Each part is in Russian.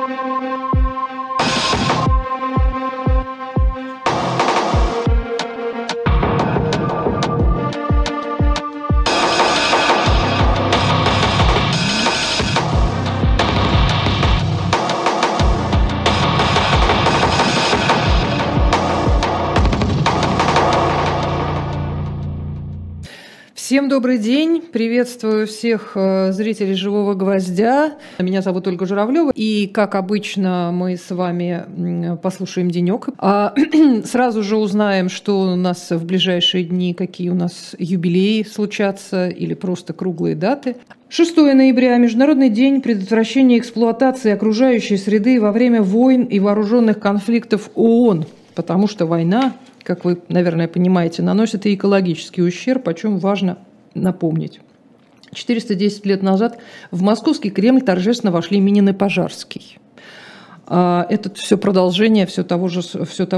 Всем добрый день, приветствую всех зрителей «Живого гвоздя». Меня зовут Ольга Журавлева, и, как обычно, мы с вами послушаем денек. Сразу же узнаем, что у нас в ближайшие дни, какие у нас юбилеи случатся или просто круглые даты. 6 ноября – Международный день предотвращения эксплуатации окружающей среды во время войн и вооруженных конфликтов ООН, потому что война, как вы, наверное, понимаете, наносит и экологический ущерб, о чем важно напомнить. 410 лет назад в Московский Кремль торжественно вошли Минин и Пожарский. Это все продолжение все того же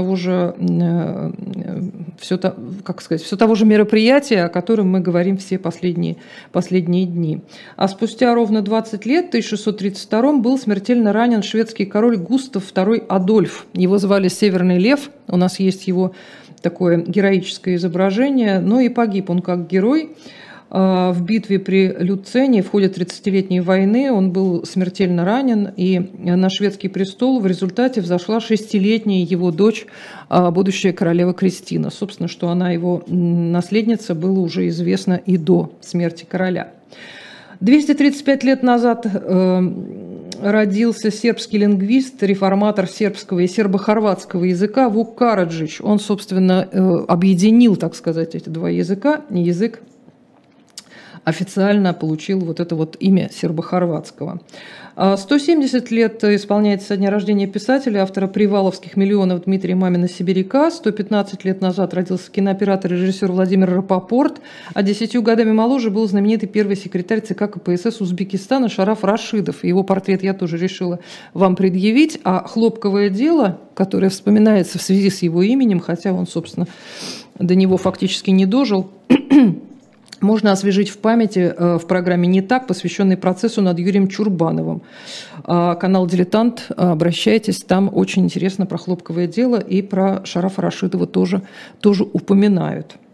мероприятия, о котором мы говорим все последние дни. А спустя ровно 20 лет, в 1632 был смертельно ранен шведский король Густав II Адольф. Его звали Северный Лев, у нас есть его такое героическое изображение, но и погиб он как герой. В битве при Люцене в ходе 30-летней войны он был смертельно ранен, и на шведский престол в результате взошла 6-летняя его дочь, будущая королева Кристина. Собственно, что она его наследница, было уже известно и до смерти короля. 235 лет назад родился сербский лингвист, реформатор сербского и сербо-хорватского языка Вук Караджич. Он, собственно, объединил, так сказать, эти два языка, язык официально получил вот это вот имя сербо-хорватского. 170 лет исполняется со дня рождения писателя, автора «Приваловских миллионов» Дмитрия Мамина-Сибиряка. 115 лет назад родился кинооператор и режиссер Владимир Рапопорт, а 10 годами моложе был знаменитый первый секретарь ЦК КПСС Узбекистана Шараф Рашидов. Его портрет я тоже решила вам предъявить. А «Хлопковое дело», которое вспоминается в связи с его именем, хотя он, собственно, до него фактически не дожил, можно освежить в памяти в программе «Не так», посвященной процессу над Юрием Чурбановым. Канал «Дилетант», обращайтесь, там очень интересно про «Хлопковое дело» и про Шарафа Рашидова тоже упоминают.